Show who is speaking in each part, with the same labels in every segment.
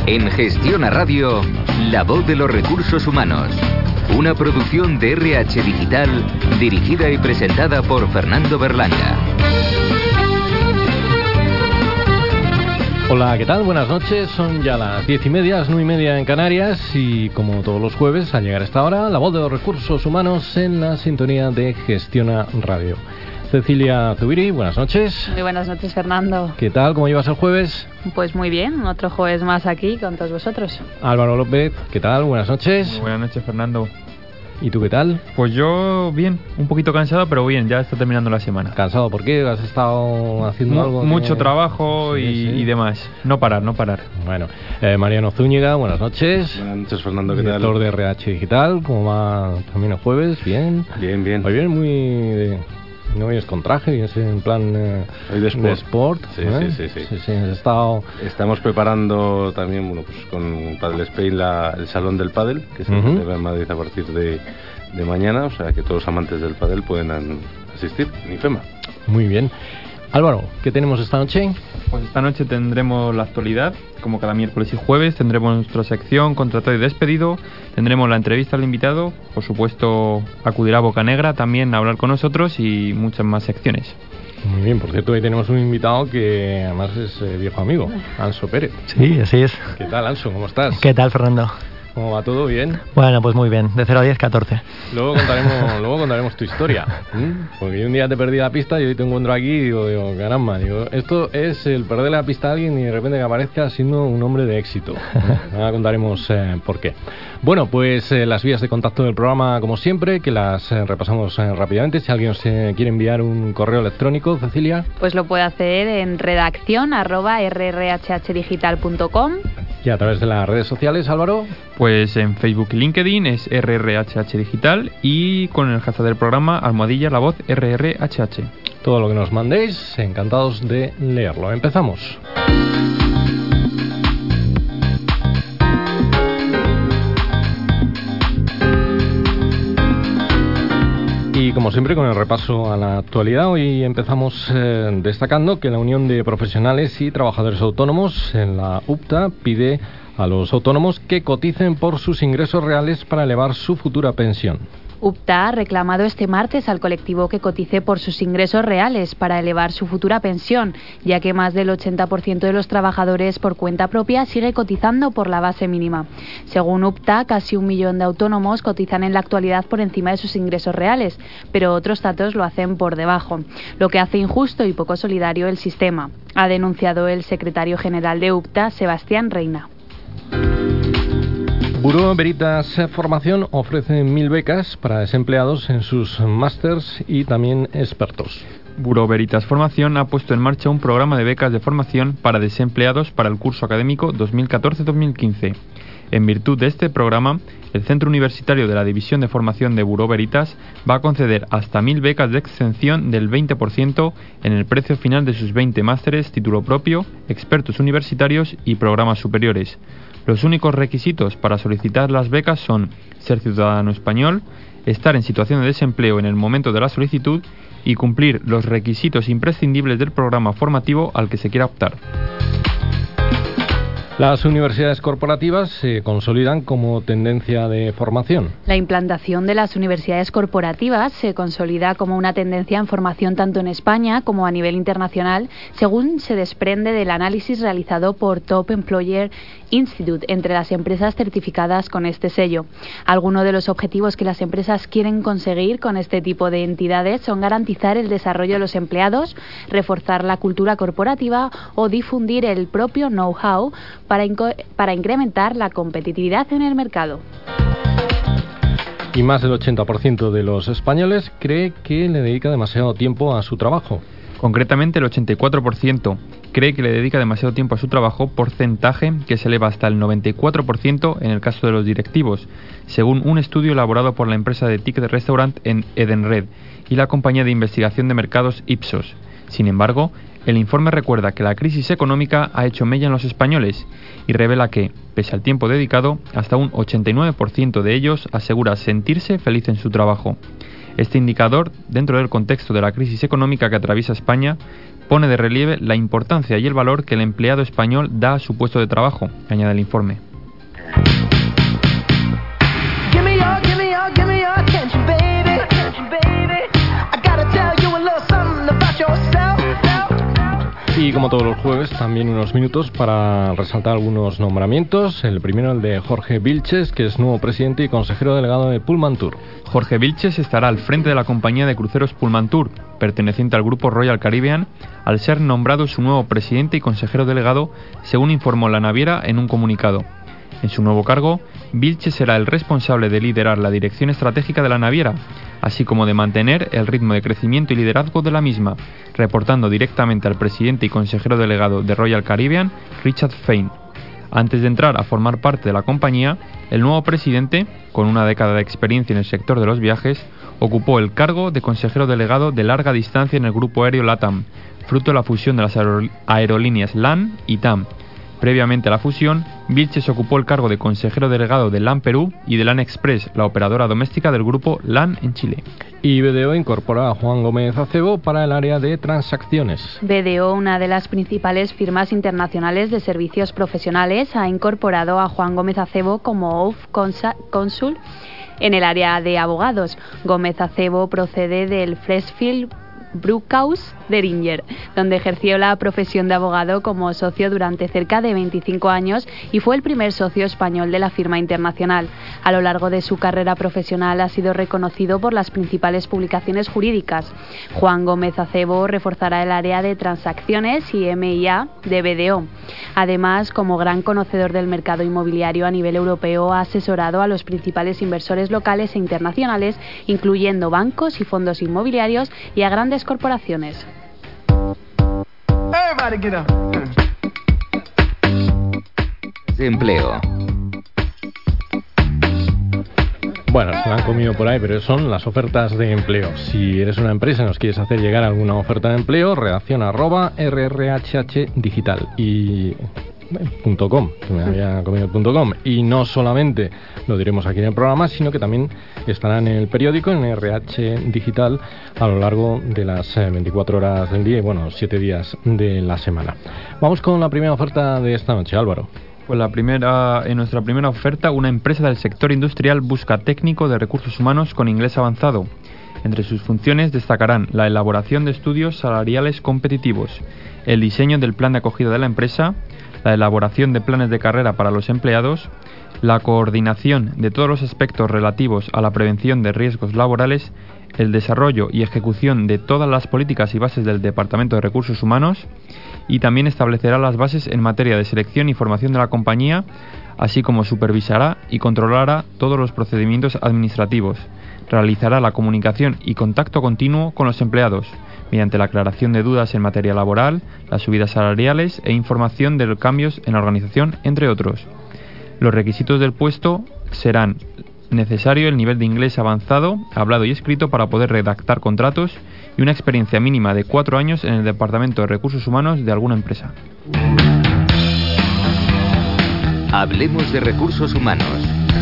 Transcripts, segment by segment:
Speaker 1: En Gestiona Radio, La Voz de los Recursos Humanos. Una producción de RH Digital, dirigida y presentada por Fernando Berlanga.
Speaker 2: Hola, ¿qué tal? Buenas noches. Son ya las 10:30, las 9:30 en Canarias y como todos los jueves, al llegar a esta hora, La Voz de los Recursos Humanos en la sintonía de Gestiona Radio. Cecilia Zubiri, buenas noches.
Speaker 3: Muy buenas noches, Fernando.
Speaker 2: ¿Qué tal? ¿Cómo llevas el jueves?
Speaker 3: Pues muy bien, otro jueves más aquí con todos vosotros.
Speaker 2: Álvaro López, ¿qué tal? Buenas noches.
Speaker 4: Muy buenas noches, Fernando.
Speaker 2: ¿Y tú qué tal?
Speaker 4: Pues yo bien, un poquito cansado, pero bien, ya está terminando la semana.
Speaker 2: ¿Cansado por qué? ¿Has estado haciendo algo?
Speaker 4: Mucho trabajo y demás. No parar.
Speaker 2: Bueno, Mariano Zúñiga, buenas noches.
Speaker 5: Buenas noches, Fernando, ¿qué tal?
Speaker 2: Director de RH Digital, ¿cómo va también el jueves? ¿Bien?
Speaker 5: Bien.
Speaker 2: Muy bien, muy... No vienes con traje, vienes en plan
Speaker 5: hoy de
Speaker 2: sport.
Speaker 5: Sí.
Speaker 2: Estamos
Speaker 5: preparando también, bueno, pues con Padel Spain el salón del pádel, que se celebra en Madrid a partir de mañana, o sea que todos los amantes del pádel pueden asistir en IFEMA.
Speaker 2: Muy bien. Álvaro, ¿qué tenemos esta noche?
Speaker 4: Pues esta noche tendremos la actualidad, como cada miércoles y jueves, tendremos nuestra sección Contratado y Despedido, tendremos la entrevista al invitado, por supuesto acudirá Bocanegra también a hablar con nosotros y muchas más secciones.
Speaker 2: Muy bien, por cierto, hoy tenemos un invitado que además es viejo amigo, Anso Pérez.
Speaker 6: Sí, así es.
Speaker 2: ¿Qué tal, Anso? ¿Cómo estás?
Speaker 6: ¿Qué tal, Fernando?
Speaker 2: ¿Cómo va todo? ¿Bien?
Speaker 6: Bueno, pues muy bien, de 0 a 10, 14.
Speaker 2: Luego contaremos tu historia. Porque yo un día te perdí la pista y hoy te encuentro aquí y digo, caramba, esto es el perder la pista a alguien y de repente que aparezca siendo un hombre de éxito. Ahora contaremos por qué. Bueno, pues las vías de contacto del programa, como siempre, que las repasamos rápidamente. Si alguien se quiere enviar un correo electrónico, Cecilia.
Speaker 3: Pues lo puede hacer en redacción@rrhhdigital.com.
Speaker 2: Y a través de las redes sociales, Álvaro.
Speaker 4: Pues en Facebook y LinkedIn es RRHH Digital y con el hashtag del programa @La Voz RRHH.
Speaker 2: Todo lo que nos mandéis, encantados de leerlo. Empezamos. Y como siempre con el repaso a la actualidad, hoy empezamos destacando que la Unión de Profesionales y Trabajadores Autónomos en la UPTA pide a los autónomos que coticen por sus ingresos reales para elevar su futura pensión.
Speaker 3: UPTA ha reclamado este martes al colectivo que cotice por sus ingresos reales para elevar su futura pensión, ya que más del 80% de los trabajadores por cuenta propia sigue cotizando por la base mínima. Según UPTA, casi 1 millón de autónomos cotizan en la actualidad por encima de sus ingresos reales, pero otros datos lo hacen por debajo, lo que hace injusto y poco solidario el sistema, ha denunciado el secretario general de UPTA, Sebastián Reina.
Speaker 2: Buró Veritas Formación ofrece 1.000 becas para desempleados en sus másters y también expertos.
Speaker 4: Buró Veritas Formación ha puesto en marcha un programa de becas de formación para desempleados para el curso académico 2014-2015. En virtud de este programa, el Centro Universitario de la División de Formación de Buró Veritas va a conceder hasta 1.000 becas de exención del 20% en el precio final de sus 20 másteres, título propio, expertos universitarios y programas superiores. Los únicos requisitos para solicitar las becas son ser ciudadano español, estar en situación de desempleo en el momento de la solicitud y cumplir los requisitos imprescindibles del programa formativo al que se quiera optar.
Speaker 2: Las universidades corporativas se consolidan como tendencia de formación.
Speaker 3: La implantación de las universidades corporativas se consolida como una tendencia en formación tanto en España como a nivel internacional, según se desprende del análisis realizado por Top Employer Institute entre las empresas certificadas con este sello. Algunos de los objetivos que las empresas quieren conseguir con este tipo de entidades son garantizar el desarrollo de los empleados, reforzar la cultura corporativa o difundir el propio know-how para incrementar la competitividad en el mercado.
Speaker 2: Y más del 80% de los españoles cree que le dedica demasiado tiempo a su trabajo.
Speaker 4: Concretamente, el 84% cree que le dedica demasiado tiempo a su trabajo, porcentaje que se eleva hasta el 94% en el caso de los directivos, según un estudio elaborado por la empresa de ticket restaurant en Edenred y la compañía de investigación de mercados Ipsos. Sin embargo, el informe recuerda que la crisis económica ha hecho mella en los españoles y revela que, pese al tiempo dedicado, hasta un 89% de ellos asegura sentirse feliz en su trabajo. Este indicador, dentro del contexto de la crisis económica que atraviesa España, pone de relieve la importancia y el valor que el empleado español da a su puesto de trabajo, añade el informe.
Speaker 2: Y como todos los jueves, también unos minutos para resaltar algunos nombramientos. El primero, el de Jorge Vilches, que es nuevo presidente y consejero delegado de Pullmantur.
Speaker 4: Jorge Vilches estará al frente de la compañía de cruceros Pullmantur, perteneciente al grupo Royal Caribbean, al ser nombrado su nuevo presidente y consejero delegado, según informó la naviera en un comunicado. En su nuevo cargo, Vilches será el responsable de liderar la dirección estratégica de la naviera, así como de mantener el ritmo de crecimiento y liderazgo de la misma, reportando directamente al presidente y consejero delegado de Royal Caribbean, Richard Fein. Antes de entrar a formar parte de la compañía, el nuevo presidente, con una década de experiencia en el sector de los viajes, ocupó el cargo de consejero delegado de larga distancia en el grupo aéreo LATAM, fruto de la fusión de las aerolíneas LAN y TAM. Previamente a la fusión, Vilches ocupó el cargo de consejero delegado de LAN Perú y de LAN Express, la operadora doméstica del grupo LAN en Chile.
Speaker 2: Y BDO incorpora a Juan Gómez Acebo para el área de transacciones.
Speaker 3: BDO, una de las principales firmas internacionales de servicios profesionales, ha incorporado a Juan Gómez Acebo como Oath Consul en el área de abogados. Gómez Acebo procede del Freshfield Bruckhaus de Ringer, donde ejerció la profesión de abogado como socio durante cerca de 25 años y fue el primer socio español de la firma internacional. A lo largo de su carrera profesional ha sido reconocido por las principales publicaciones jurídicas. Juan Gómez Acebo reforzará el área de transacciones y M&A de BDO. Además, como gran conocedor del mercado inmobiliario a nivel europeo, ha asesorado a los principales inversores locales e internacionales, incluyendo bancos y fondos inmobiliarios, y a grandes corporaciones.
Speaker 1: Empleo.
Speaker 2: Bueno, se la han comido por ahí, pero son las ofertas de empleo. Si eres una empresa y nos quieres hacer llegar alguna oferta de empleo, redacción @rrhhdigital y .com, me había comido .com, y no solamente lo diremos aquí en el programa, sino que también estará en el periódico, en RH Digital, a lo largo de las 24 horas del día y 7 días de la semana. Vamos con la primera oferta de esta noche, Álvaro.
Speaker 4: Pues en nuestra primera oferta, una empresa del sector industrial busca técnico de recursos humanos con inglés avanzado. Entre sus funciones destacarán la elaboración de estudios salariales competitivos, el diseño del plan de acogida de la empresa, la elaboración de planes de carrera para los empleados, la coordinación de todos los aspectos relativos a la prevención de riesgos laborales, el desarrollo y ejecución de todas las políticas y bases del Departamento de Recursos Humanos, y también establecerá las bases en materia de selección y formación de la compañía, así como supervisará y controlará todos los procedimientos administrativos. Realizará la comunicación y contacto continuo con los empleados, mediante la aclaración de dudas en materia laboral, las subidas salariales e información de los cambios en la organización, entre otros. Los requisitos del puesto serán necesario el nivel de inglés avanzado, hablado y escrito para poder redactar contratos, y una experiencia mínima de 4 años en el Departamento de Recursos Humanos de alguna empresa.
Speaker 1: Hablemos de recursos humanos.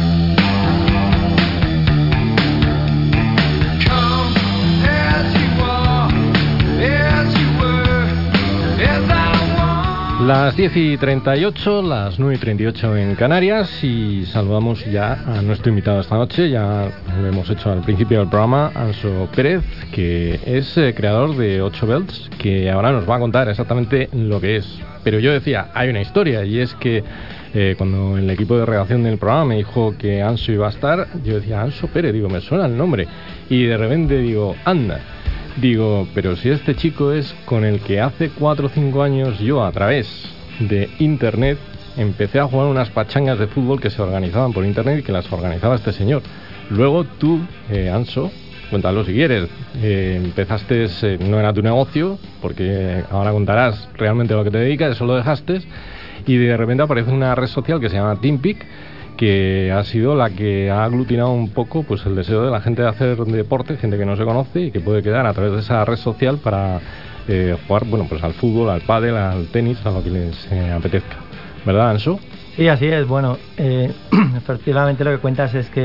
Speaker 2: Las 10:38, las 9:38 en Canarias, y saludamos ya a nuestro invitado esta noche. Ya lo hemos hecho al principio del programa, Anso Pérez, que es creador de 8 Belts, que ahora nos va a contar exactamente lo que es. Pero yo decía, hay una historia, y es que cuando el equipo de redacción del programa me dijo que Anso iba a estar, yo decía, Anso Pérez, digo, me suena el nombre, y de repente digo, anda. Digo, pero si este chico es con el que hace 4 o 5 años yo, a través de internet, empecé a jugar unas pachangas de fútbol que se organizaban por internet y que las organizaba este señor. Luego tú, Anso, cuéntalo si quieres, empezaste, no era tu negocio, porque ahora contarás realmente a lo que te dedicas, eso lo dejaste, y de repente aparece una red social que se llama TeamPeak, que ha sido la que ha aglutinado un poco pues el deseo de la gente de hacer deporte, gente que no se conoce y que puede quedar a través de esa red social para jugar, pues al fútbol, al pádel, al tenis, a lo que les apetezca. ¿Verdad, Anso?
Speaker 6: Sí, así es. Bueno, efectivamente lo que cuentas es que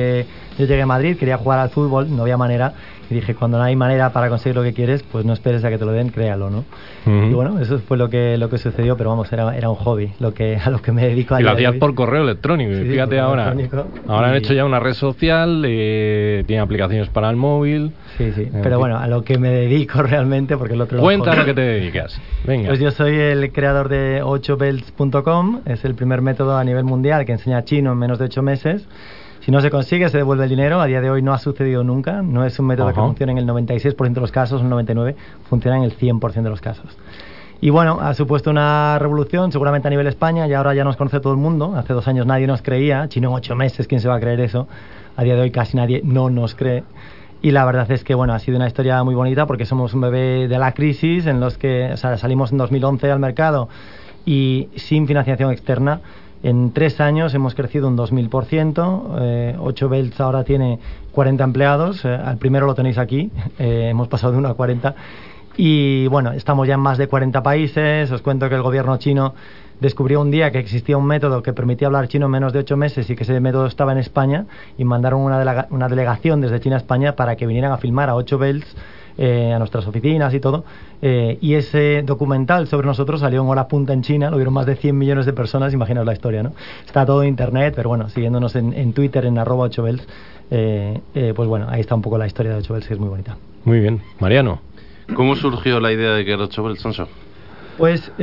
Speaker 6: Yo llegué a Madrid, quería jugar al fútbol, no había manera, y dije, cuando no hay manera para conseguir lo que quieres, pues no esperes a que te lo den, créalo, ¿no? Y bueno, eso fue lo que sucedió, pero vamos, era un hobby, a lo que me dedico a
Speaker 2: Y
Speaker 6: día
Speaker 2: lo
Speaker 6: de
Speaker 2: hacías
Speaker 6: hoy.
Speaker 2: por correo electrónico,
Speaker 6: Sí,
Speaker 2: fíjate
Speaker 6: por
Speaker 2: ahora.
Speaker 6: correo electrónico.
Speaker 2: Ahora han hecho ya una red social, tiene aplicaciones para el móvil.
Speaker 6: Sí, pero bueno, a lo que me dedico realmente, porque el otro...
Speaker 2: Cuenta a lo que te dedicas. Venga.
Speaker 6: Pues yo soy el creador de 8belts.com, es el primer método a nivel mundial que enseña chino en menos de 8 meses. Si no se consigue, se devuelve el dinero. A día de hoy no ha sucedido nunca. No es un método que funcione en el 96% de los casos, un 99%, funciona en el 100% de los casos. Y bueno, ha supuesto una revolución, seguramente a nivel España, y ahora ya nos conoce todo el mundo. Hace 2 años nadie nos creía. Chino en 8 meses, ¿quién se va a creer eso? A día de hoy casi nadie no nos cree. Y la verdad es que, bueno, ha sido una historia muy bonita porque somos un bebé de la crisis en los que, o sea, salimos en 2011 al mercado y sin financiación externa. En 3 años hemos crecido un 2000%. 8belts ahora tiene 40 empleados. Al primero lo tenéis aquí. Hemos pasado de 1 a 40. Y bueno, estamos ya en más de 40 países. Os cuento que el gobierno chino descubrió un día que existía un método que permitía hablar chino en menos de 8 meses y que ese método estaba en España, y mandaron una delegación desde China a España para que vinieran a filmar a 8belts, a nuestras oficinas y todo, y ese documental sobre nosotros salió en hora punta en China, lo vieron más de 100 millones de personas. Imaginaos la historia, ¿no? Está todo en internet, pero bueno, siguiéndonos en Twitter, en @8belts, pues bueno, ahí está un poco la historia de 8belts, que es muy bonita.
Speaker 2: Muy bien. Mariano.
Speaker 5: ¿Cómo surgió la idea de crear 8belts, Anso?
Speaker 6: Pues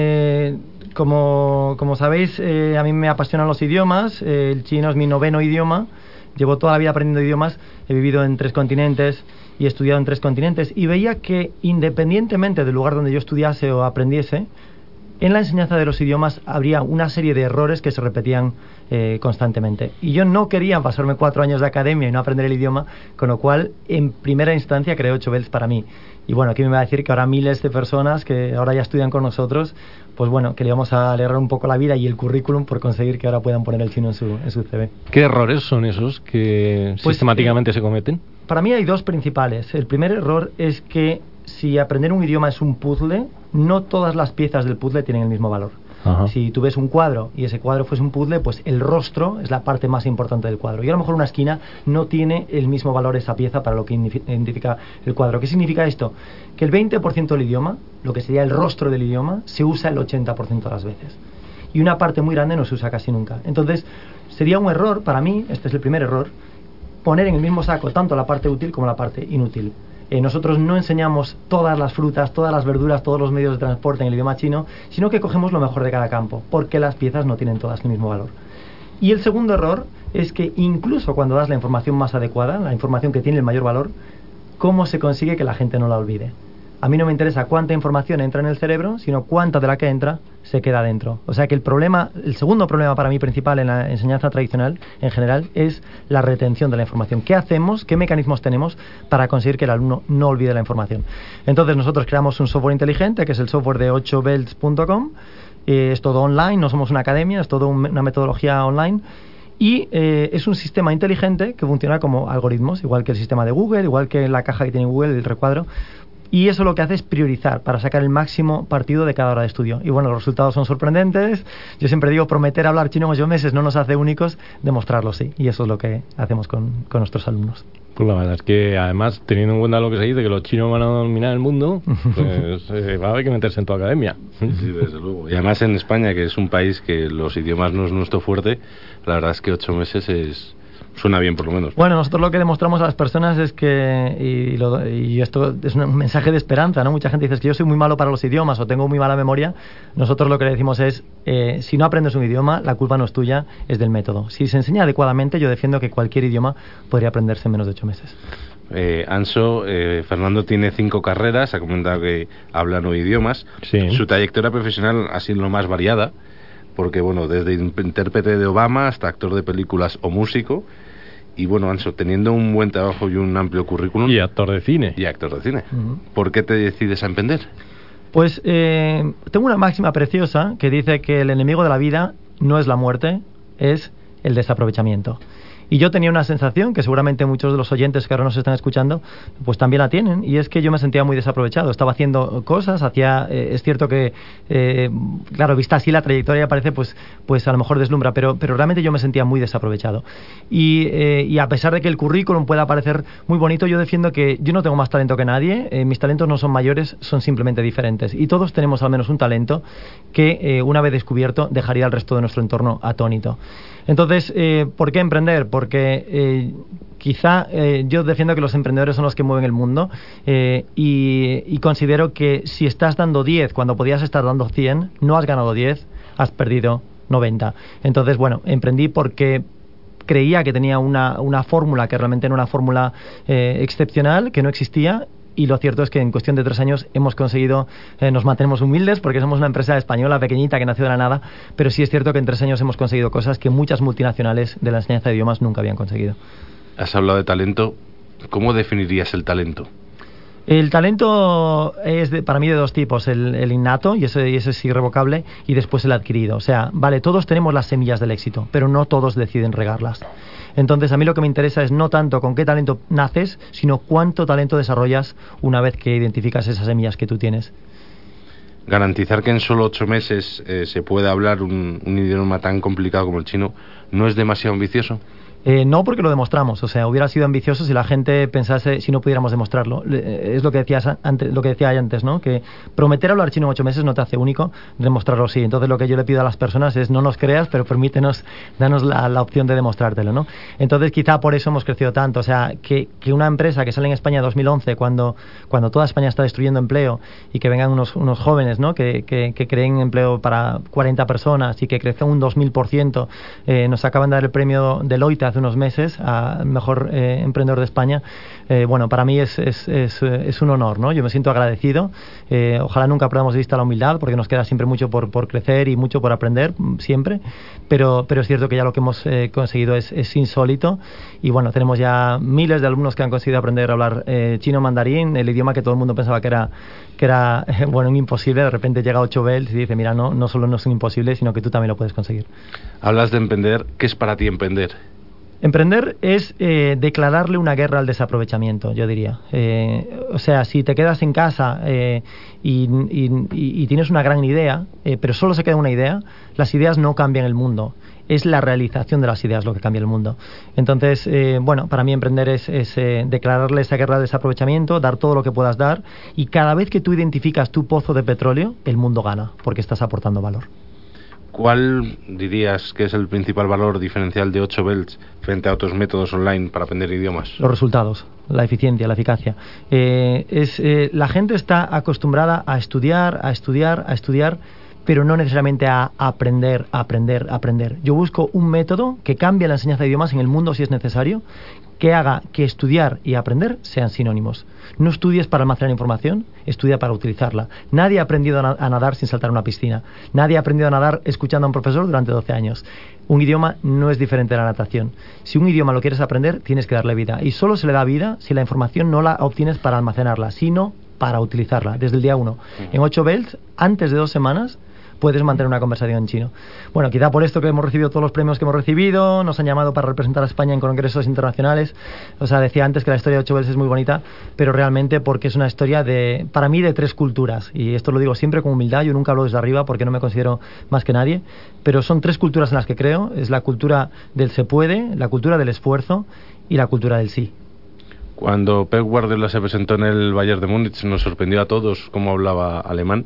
Speaker 6: como sabéis, a mí me apasionan los idiomas. El chino es mi 9º idioma. Llevo toda la vida aprendiendo idiomas. He vivido en 3 continentes y he estudiado en 3 continentes. Y veía que, independientemente del lugar donde yo estudiase o aprendiese, en la enseñanza de los idiomas habría una serie de errores que se repetían constantemente. Y yo no quería pasarme 4 años de academia y no aprender el idioma, con lo cual, en primera instancia, creé 8belts para mí. Y bueno, aquí me va a decir que ahora miles de personas que ahora ya estudian con nosotros, pues bueno, que le vamos a alegrar un poco la vida y el currículum por conseguir que ahora puedan poner el chino en su CV.
Speaker 2: ¿Qué errores son esos que sistemáticamente se cometen?
Speaker 6: Para mí hay 2 principales. El primer error es que si aprender un idioma es un puzzle, no todas las piezas del puzzle tienen el mismo valor. Ajá. Si tú ves un cuadro y ese cuadro fuese un puzzle, pues el rostro es la parte más importante del cuadro. Y a lo mejor una esquina no tiene el mismo valor esa pieza para lo que identifica el cuadro. ¿Qué significa esto? Que el 20% del idioma, lo que sería el rostro del idioma, se usa el 80% de las veces. Y una parte muy grande no se usa casi nunca. Entonces, sería un error, para mí, este es el primer error, poner en el mismo saco tanto la parte útil como la parte inútil. Nosotros no enseñamos todas las frutas, todas las verduras, todos los medios de transporte en el idioma chino, sino que cogemos lo mejor de cada campo, porque las piezas no tienen todas el mismo valor. Y el segundo error es que incluso cuando das la información más adecuada, la información que tiene el mayor valor, ¿cómo se consigue que la gente no la olvide? A mí no me interesa cuánta información entra en el cerebro, sino cuánta de la que entra se queda dentro. O sea que el segundo problema para mí principal en la enseñanza tradicional, en general, es la retención de la información. ¿Qué hacemos? ¿Qué mecanismos tenemos para conseguir que el alumno no olvide la información? Entonces nosotros creamos un software inteligente, que es el software de 8belts.com. Es todo online, no somos una academia, es todo una metodología online. Y es un sistema inteligente que funciona como algoritmos, igual que el sistema de Google, igual que la caja que tiene Google, el recuadro. Y eso lo que hace es priorizar para sacar el máximo partido de cada hora de estudio. Y bueno, los resultados son sorprendentes. Yo siempre digo, prometer hablar chino en 8 meses no nos hace únicos, demostrarlo sí. Y eso es lo que hacemos con nuestros alumnos.
Speaker 2: Pues la verdad es que, además, teniendo en cuenta lo que se dice, que los chinos van a dominar el mundo, pues va a haber que meterse en tu academia.
Speaker 5: Sí, desde luego. Y además en España, que es un país que los idiomas no es nuestro fuerte, la verdad es que 8 meses suena bien, por lo menos.
Speaker 6: Bueno, nosotros lo que demostramos a las personas es que, y esto es un mensaje de esperanza, ¿no? Mucha gente dice que yo soy muy malo para los idiomas o tengo muy mala memoria. Nosotros lo que le decimos es, si no aprendes un idioma, la culpa no es tuya, es del método. Si se enseña adecuadamente, yo defiendo que cualquier idioma podría aprenderse en menos de 8 meses.
Speaker 5: Anso, Fernando tiene 5 carreras, ha comentado que habla 9 idiomas.
Speaker 2: Sí.
Speaker 5: Su trayectoria profesional ha sido lo más variada, porque bueno, desde intérprete de Obama hasta actor de películas o músico. Y bueno, Anso, teniendo un buen trabajo y un amplio currículum...
Speaker 2: Y actor de cine.
Speaker 5: ¿Por qué te decides a emprender?
Speaker 6: Pues tengo una máxima preciosa que dice que el enemigo de la vida no es la muerte, es el desaprovechamiento. Y yo tenía una sensación que seguramente muchos de los oyentes que ahora nos están escuchando pues también la tienen, y es que yo me sentía muy desaprovechado. Estaba haciendo cosas, es cierto que claro, vista así la trayectoria parece pues a lo mejor deslumbra, pero realmente yo me sentía muy desaprovechado. Y a pesar de que el currículum pueda parecer muy bonito, yo defiendo que yo no tengo más talento que nadie, mis talentos no son mayores, son simplemente diferentes, y todos tenemos al menos un talento que una vez descubierto dejaría al resto de nuestro entorno atónito. Entonces, ¿por qué emprender? Porque quizá yo defiendo que los emprendedores son los que mueven el mundo, y considero que si estás dando 10 cuando podías estar dando 100, no has ganado 10, has perdido 90. Entonces, bueno, emprendí porque creía que tenía una fórmula que realmente era una fórmula excepcional, que no existía. Y lo cierto es que en cuestión de 3 años hemos conseguido, nos mantenemos humildes porque somos una empresa española pequeñita que nació de la nada, pero sí es cierto que en 3 años hemos conseguido cosas que muchas multinacionales de la enseñanza de idiomas nunca habían conseguido.
Speaker 5: Has hablado de talento. ¿Cómo definirías el talento?
Speaker 6: El talento es para mí de 2 tipos, el innato, y ese es irrevocable, y después el adquirido. O sea, vale, todos tenemos las semillas del éxito, pero no todos deciden regarlas. Entonces, a mí lo que me interesa es no tanto con qué talento naces, sino cuánto talento desarrollas una vez que identificas esas semillas que tú tienes.
Speaker 5: Garantizar que en solo 8 meses se pueda hablar un idioma tan complicado como el chino, ¿no es demasiado ambicioso?
Speaker 6: No, porque lo demostramos. O sea, hubiera sido ambicioso si la gente pensase si no pudiéramos demostrarlo. Es lo que decía antes, ¿no? Que prometer hablar chino en 8 meses no te hace único, demostrarlo sí. Entonces lo que yo le pido a las personas es no nos creas, pero danos la opción de demostrártelo, ¿no? Entonces quizá por eso hemos crecido tanto. O sea, que una empresa que sale en España en 2011, cuando toda España está destruyendo empleo, y que vengan unos jóvenes, ¿no? Que creen empleo para 40 personas y que crezcan un 2000%. Nos acaban de dar el premio Deloitte hace unos meses a mejor emprendedor de España. Bueno, para mí es un honor, ¿no? Yo me siento agradecido. Ojalá nunca perdamos de vista la humildad, porque nos queda siempre mucho por crecer y mucho por aprender, siempre. Pero es cierto que ya lo que hemos conseguido es insólito. Y bueno, tenemos ya miles de alumnos que han conseguido aprender a hablar chino mandarín, el idioma que todo el mundo pensaba que era bueno, un imposible. De repente llega 8 Bells y dice, mira, no solo no es un imposible, sino que tú también lo puedes conseguir.
Speaker 5: Hablas de emprender. ¿Qué es para ti emprender?
Speaker 6: Emprender es declararle una guerra al desaprovechamiento, yo diría. O sea, si te quedas en casa y tienes una gran idea, pero solo se queda una idea, las ideas no cambian el mundo. Es la realización de las ideas lo que cambia el mundo. Entonces, bueno, para mí emprender es declararle esa guerra al desaprovechamiento, dar todo lo que puedas dar, y cada vez que tú identificas tu pozo de petróleo, el mundo gana, porque estás aportando valor.
Speaker 5: ¿Cuál dirías que es el principal valor diferencial de 8 Belts frente a otros métodos online para aprender idiomas?
Speaker 6: Los resultados, la eficiencia, la eficacia. La gente está acostumbrada a estudiar, pero no necesariamente a aprender. Yo busco un método que cambie la enseñanza de idiomas en el mundo si es necesario, que haga que estudiar y aprender sean sinónimos. No estudies para almacenar información, estudia para utilizarla. Nadie ha aprendido a nadar sin saltar a una piscina. Nadie ha aprendido a nadar escuchando a un profesor durante 12 años. Un idioma no es diferente de la natación. Si un idioma lo quieres aprender, tienes que darle vida. Y solo se le da vida si la información no la obtienes para almacenarla, sino para utilizarla, desde el día 1. En 8 Belts, antes de 2 semanas, puedes mantener una conversación en chino. Bueno, quizá por esto que hemos recibido todos los premios que hemos recibido, nos han llamado para representar a España en congresos internacionales. O sea, decía antes que la historia de 8 Bells es muy bonita, pero realmente porque es una historia para mí de 3 culturas. Y esto lo digo siempre con humildad, yo nunca hablo desde arriba porque no me considero más que nadie, pero son 3 culturas en las que creo. Es la cultura del se puede, la cultura del esfuerzo y la cultura del sí.
Speaker 5: Cuando Pep Guardiola se presentó en el Bayern de Múnich, nos sorprendió a todos cómo hablaba alemán.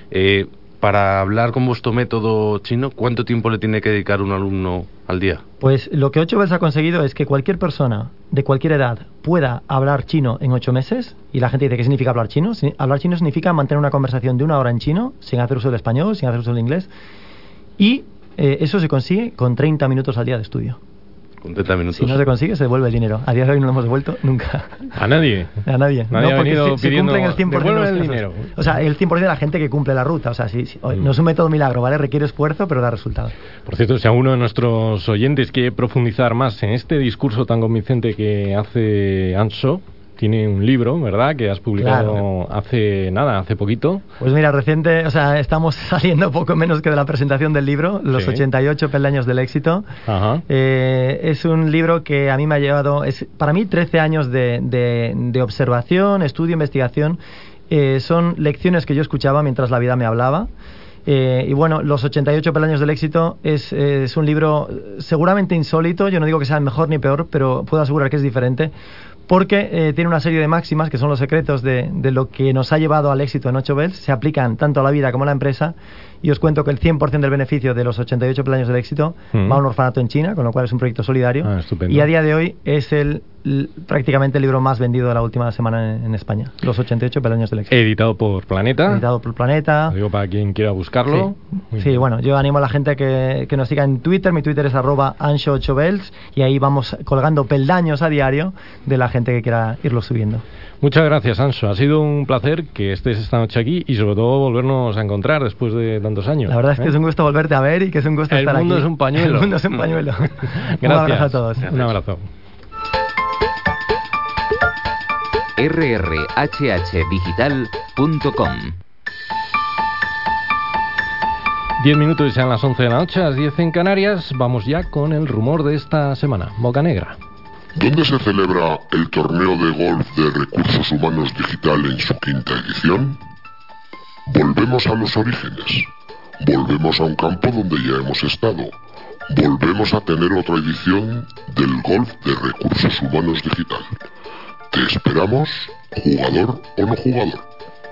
Speaker 5: Para hablar con vuestro método chino, ¿cuánto tiempo le tiene que dedicar un alumno al día?
Speaker 6: Pues lo que 8 Bells ha conseguido es que cualquier persona de cualquier edad pueda hablar chino en 8 meses. Y la gente dice, ¿qué significa hablar chino? Hablar chino significa mantener una conversación de 1 hora en chino, sin hacer uso del español, sin hacer uso del inglés. Y eso se consigue con 30 minutos al día de estudio.
Speaker 5: Con 30 minutos.
Speaker 6: Si no se consigue, se devuelve el dinero. A día de hoy no lo hemos devuelto nunca.
Speaker 2: ¿A nadie?
Speaker 6: A nadie.
Speaker 2: Nadie
Speaker 6: no,
Speaker 2: ha venido
Speaker 6: se cumplen el 100% de los
Speaker 2: dinero.
Speaker 6: O sea, el 100% de la gente que cumple la ruta. O sea, no es un método milagro, ¿vale? Requiere esfuerzo, pero da resultados.
Speaker 2: Por cierto, si alguno de nuestros oyentes quiere profundizar más en este discurso tan convincente que hace Anso, tiene un libro, ¿verdad?, que has publicado hace poquito.
Speaker 6: Pues mira, reciente, o sea, estamos saliendo poco menos que de la presentación del libro, Los 88 peldaños del éxito.
Speaker 2: Ajá.
Speaker 6: Es un libro que a mí me ha llevado, para mí 13 años de observación, estudio, investigación. Son lecciones que yo escuchaba mientras la vida me hablaba. Y bueno, Los 88 peldaños del éxito es un libro seguramente insólito. Yo no digo que sea mejor ni peor, pero puedo asegurar que es diferente, porque tiene una serie de máximas que son los secretos de lo que nos ha llevado al éxito en 8 Bells. Se aplican tanto a la vida como a la empresa, y os cuento que el 100% del beneficio de los 88 peldaños del éxito va a un orfanato en China, con lo cual es un proyecto solidario. Y a día de hoy es prácticamente el libro más vendido de la última semana en España, Los 88 peldaños del éxito.
Speaker 2: Editado por Planeta.
Speaker 6: Editado por Planeta.
Speaker 2: Lo digo para quien quiera buscarlo.
Speaker 6: Sí, bueno, yo animo a la gente que nos siga en Twitter. Mi Twitter es @ansho8bells, y ahí vamos colgando peldaños a diario de la gente que quiera irlo subiendo.
Speaker 2: Muchas gracias, Ansho. Ha sido un placer que estés esta noche aquí y sobre todo volvernos a encontrar después de tantos años.
Speaker 6: La verdad es que es un gusto volverte a ver y que es un gusto estar aquí.
Speaker 2: El mundo es un pañuelo.
Speaker 6: El mundo es un pañuelo.
Speaker 2: Gracias.
Speaker 6: Un abrazo a todos.
Speaker 2: Un abrazo.
Speaker 1: rrhhdigital.com
Speaker 2: 10 minutos y sean las 11 de la noche, las 10 en Canarias. Vamos ya con el rumor de esta semana. Bocanegra.
Speaker 7: ¿Dónde se celebra el torneo de golf de recursos humanos digital en su 5ª edición? Volvemos a los orígenes. Volvemos a un campo donde ya hemos estado. Volvemos a tener otra edición del golf de recursos humanos digital. Te esperamos, jugador o no jugador.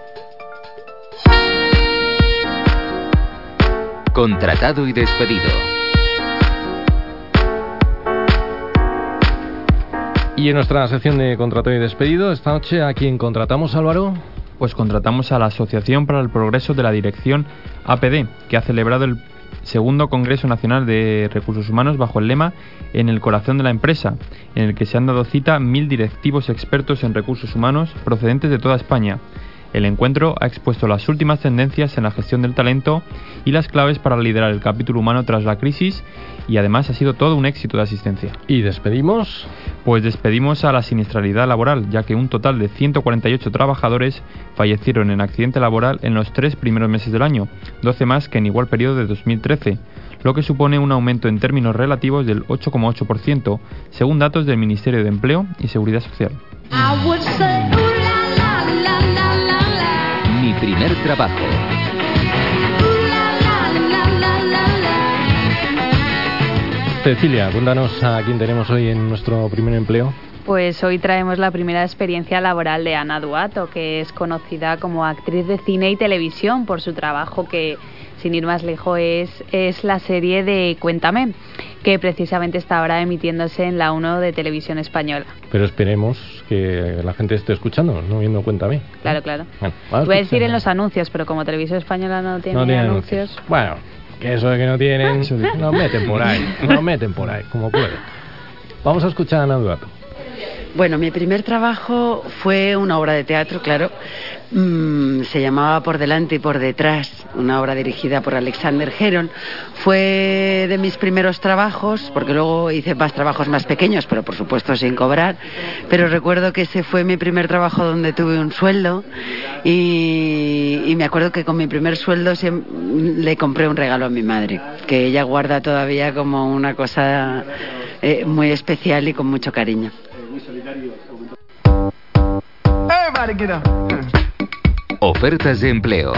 Speaker 1: Contratado y despedido.
Speaker 2: Y en nuestra sección de contratado y despedido, esta noche, ¿a quién contratamos, Álvaro?
Speaker 4: Pues contratamos a la Asociación para el Progreso de la Dirección APD, que ha celebrado el segundo Congreso Nacional de Recursos Humanos bajo el lema En el corazón de la empresa, en el que se han dado cita 1000 directivos expertos en recursos humanos procedentes de toda España. El encuentro ha expuesto las últimas tendencias en la gestión del talento y las claves para liderar el capítulo humano tras la crisis, y además ha sido todo un éxito de asistencia.
Speaker 2: ¿Y despedimos?
Speaker 4: Pues despedimos a la siniestralidad laboral, ya que un total de 148 trabajadores fallecieron en accidente laboral en los 3 primeros meses del año, 12 más que en igual periodo de 2013, lo que supone un aumento en términos relativos del 8,8%, según datos del Ministerio de Empleo y Seguridad Social.
Speaker 1: Mi primer trabajo.
Speaker 2: Cecilia, cuéntanos a quién tenemos hoy en nuestro primer empleo.
Speaker 3: Pues hoy traemos la primera experiencia laboral de Ana Duato, que es conocida como actriz de cine y televisión por su trabajo que, sin ir más lejos, es la serie de Cuéntame, que precisamente está ahora emitiéndose en la 1 de Televisión Española.
Speaker 2: Pero esperemos que la gente esté escuchando, no viendo Cuéntame.
Speaker 3: Claro, claro.
Speaker 2: Bueno,
Speaker 3: voy a decir en los anuncios, pero como Televisión Española no tiene anuncios.
Speaker 2: Bueno, que eso de que no tienen, nos meten por ahí, como pueden. Vamos a escuchar a Ana Duato.
Speaker 8: Bueno, mi primer trabajo fue una obra de teatro, claro. Se llamaba Por delante y por detrás, una obra dirigida por Alexander Heron. Fue de mis primeros trabajos, porque luego hice más trabajos más pequeños, pero por supuesto sin cobrar. Pero recuerdo que ese fue mi primer trabajo donde tuve un sueldo, y me acuerdo que con mi primer sueldo le compré un regalo a mi madre, que ella guarda todavía como una cosa muy especial y con mucho cariño.
Speaker 1: Ofertas de empleo.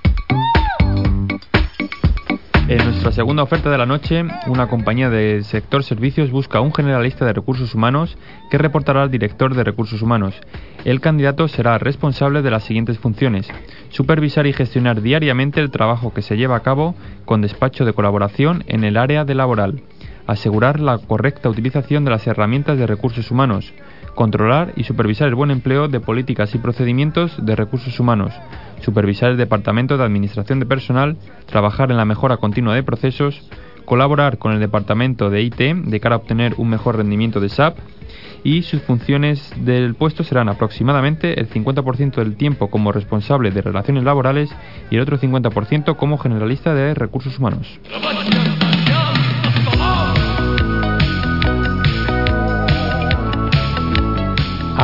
Speaker 4: En nuestra segunda oferta de la noche, una compañía del sector servicios busca un generalista de recursos humanos que reportará al director de recursos humanos. El candidato será responsable de las siguientes funciones: supervisar y gestionar diariamente el trabajo que se lleva a cabo con despacho de colaboración en el área de laboral, asegurar la correcta utilización de las herramientas de recursos humanos, controlar y supervisar el buen empleo de políticas y procedimientos de recursos humanos, supervisar el departamento de administración de personal, trabajar en la mejora continua de procesos, colaborar con el departamento de IT de cara a obtener un mejor rendimiento de SAP, y sus funciones del puesto serán aproximadamente el 50% del tiempo como responsable de relaciones laborales y el otro 50% como generalista de recursos humanos.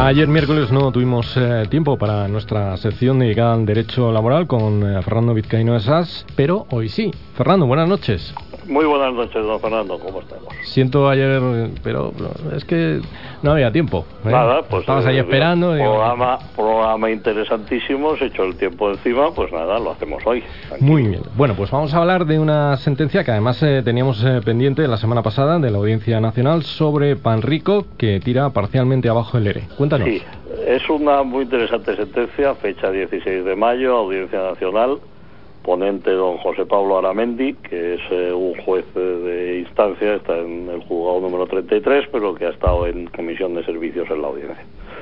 Speaker 2: Ayer miércoles no tuvimos tiempo para nuestra sección dedicada al derecho laboral con Fernando Vizcaíno de SAS, pero hoy sí. Fernando, buenas noches.
Speaker 9: Muy buenas noches, don Fernando, ¿cómo estamos?
Speaker 2: Siento ayer, pero es que no había tiempo.
Speaker 9: Nada, pues
Speaker 2: estabas ahí esperando.
Speaker 9: Programa interesantísimo, se echó el tiempo encima, pues nada, lo hacemos hoy. Tranquilo.
Speaker 2: Muy bien. Bueno, pues vamos a hablar de una sentencia que además teníamos pendiente la semana pasada de la Audiencia Nacional sobre Panrico, que tira parcialmente abajo el ERE. Cuéntanos.
Speaker 9: Sí, es una muy interesante sentencia, fecha 16 de mayo, Audiencia Nacional. Ponente don José Pablo Aramendi, que es un juez de instancia, está en el juzgado número 33, pero que ha estado en comisión de servicios en la audiencia.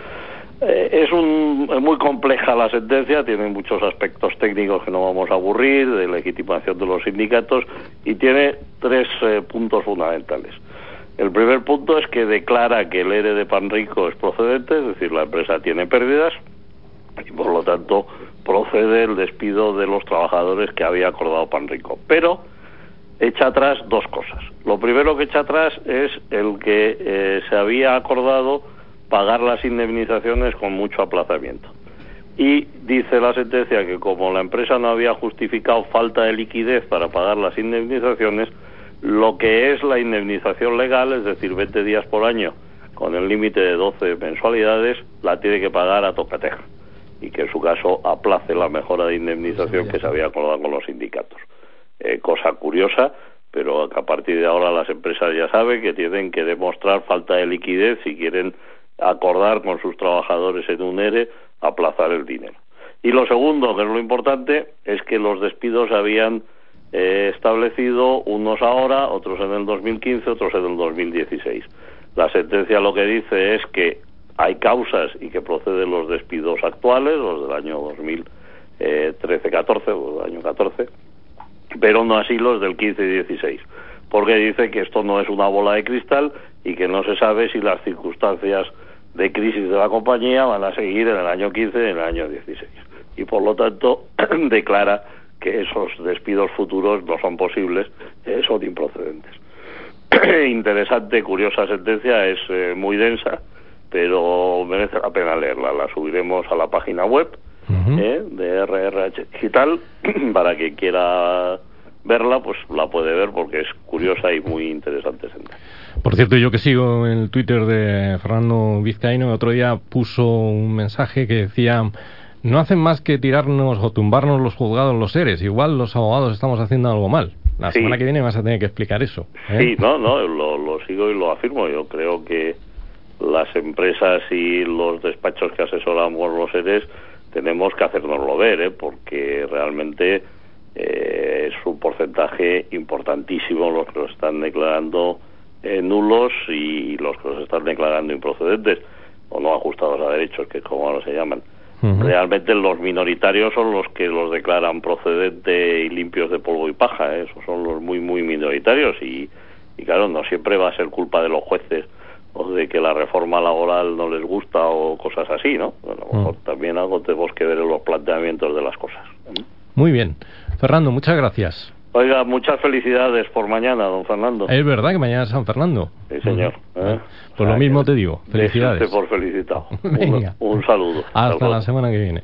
Speaker 9: Es muy compleja la sentencia, tiene muchos aspectos técnicos que no vamos a aburrir, de legitimación de los sindicatos, y tiene tres puntos fundamentales. El primer punto es que declara que el ERE de Panrico es procedente, es decir, la empresa tiene pérdidas, y por lo tanto procede el despido de los trabajadores que había acordado Panrico, pero echa atrás dos cosas. Lo primero que echa atrás es el que se había acordado pagar las indemnizaciones con mucho aplazamiento, y dice la sentencia que como la empresa no había justificado falta de liquidez para pagar las indemnizaciones, lo que es la indemnización legal, es decir, 20 días por año con el límite de 12 mensualidades, la tiene que pagar a tocateja, y que en su caso aplace la mejora de indemnización que se había acordado con los sindicatos. Cosa curiosa, pero que a partir de ahora las empresas ya saben que tienen que demostrar falta de liquidez si quieren acordar con sus trabajadores en un ERE aplazar el dinero. Y lo segundo, que es lo importante, es que los despidos habían establecido unos ahora, otros en el 2015, otros en el 2016. La sentencia lo que dice es que hay causas y que proceden los despidos actuales, los del año 2013-14 o del año 14, pero no así los del 15 y 16, porque dice que esto no es una bola de cristal y que no se sabe si las circunstancias de crisis de la compañía van a seguir en el año 15 y en el año 16. Y por lo tanto declara que esos despidos futuros no son posibles, son improcedentes. Interesante, curiosa sentencia, es muy densa, pero merece la pena leerla. La subiremos a la página web de RRH Digital para quien quiera verla, pues la puede ver porque es curiosa y muy interesante.
Speaker 2: Por cierto, yo que sigo en el Twitter de Fernando Vizcaíno, el otro día puso un mensaje que decía: no hacen más que tirarnos o tumbarnos los juzgados los ERES, igual los abogados estamos haciendo algo mal. La semana que viene vas a tener que explicar eso.
Speaker 9: Sí, lo sigo y lo afirmo. Yo creo que las empresas y los despachos que asesoramos los ERES tenemos que hacérnoslo ver, porque realmente es un porcentaje importantísimo los que los están declarando nulos y los que los están declarando improcedentes o no ajustados a derechos, que es como ahora se llaman. Realmente los minoritarios son los que los declaran procedente y limpios de polvo y paja, esos son los muy muy minoritarios y claro, no siempre va a ser culpa de los jueces o de que la reforma laboral no les gusta o cosas así, ¿no? A lo mejor también algo tenemos que ver en los planteamientos de las cosas.
Speaker 2: Muy bien. Fernando, muchas gracias.
Speaker 9: Oiga, muchas felicidades por mañana, don Fernando.
Speaker 2: Es verdad que mañana es San Fernando.
Speaker 9: Sí, señor.
Speaker 2: Pues lo mismo te digo. Felicidades.
Speaker 9: Por felicitado.
Speaker 2: Venga.
Speaker 9: Un saludo.
Speaker 2: Hasta la semana que viene.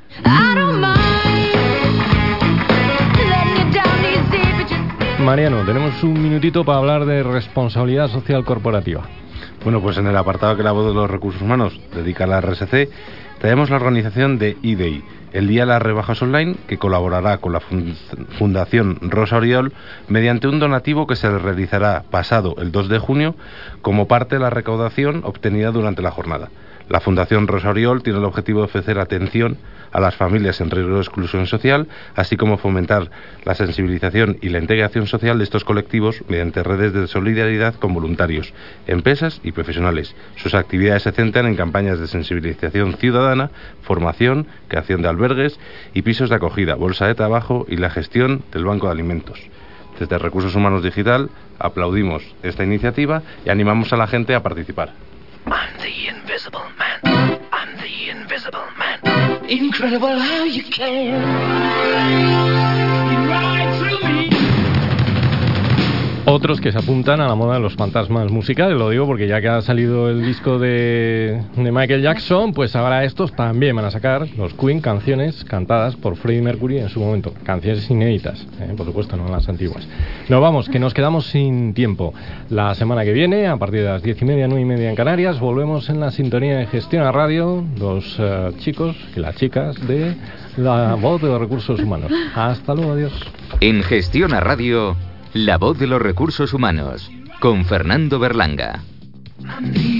Speaker 2: Mariano, tenemos un minutito para hablar de responsabilidad social corporativa.
Speaker 5: Bueno, pues en el apartado que la voz de los recursos humanos dedica a la RSC, traemos la organización de IDEI, el Día de las Rebajas Online, que colaborará con la Fundación Rosa Oriol mediante un donativo que se realizará pasado el 2 de junio como parte de la recaudación obtenida durante la jornada. La Fundación Rosa Oriol tiene el objetivo de ofrecer atención a las familias en riesgo de exclusión social, así como fomentar la sensibilización y la integración social de estos colectivos mediante redes de solidaridad con voluntarios, empresas y profesionales. Sus actividades se centran en campañas de sensibilización ciudadana, formación, creación de albergues y pisos de acogida, bolsa de trabajo y la gestión del banco de alimentos. Desde Recursos Humanos Digital aplaudimos esta iniciativa y animamos a la gente a participar.
Speaker 10: I'm the invisible man. I'm the invisible man. Incredible how you can. You ride through me.
Speaker 2: Otros que se apuntan a la moda de los fantasmas musicales, lo digo porque ya que ha salido el disco de Michael Jackson, pues ahora estos también van a sacar, los Queen, canciones cantadas por Freddie Mercury en su momento, canciones inéditas, por supuesto, no las antiguas. Nos vamos, que nos quedamos sin tiempo. La semana que viene, a partir de las 10:30, 9:30 en Canarias, volvemos en la sintonía de Gestión a Radio, los chicos y las chicas de la voz de los recursos humanos. Hasta luego, adiós.
Speaker 1: En Gestión a Radio, la voz de los recursos humanos, con Fernando Berlanga.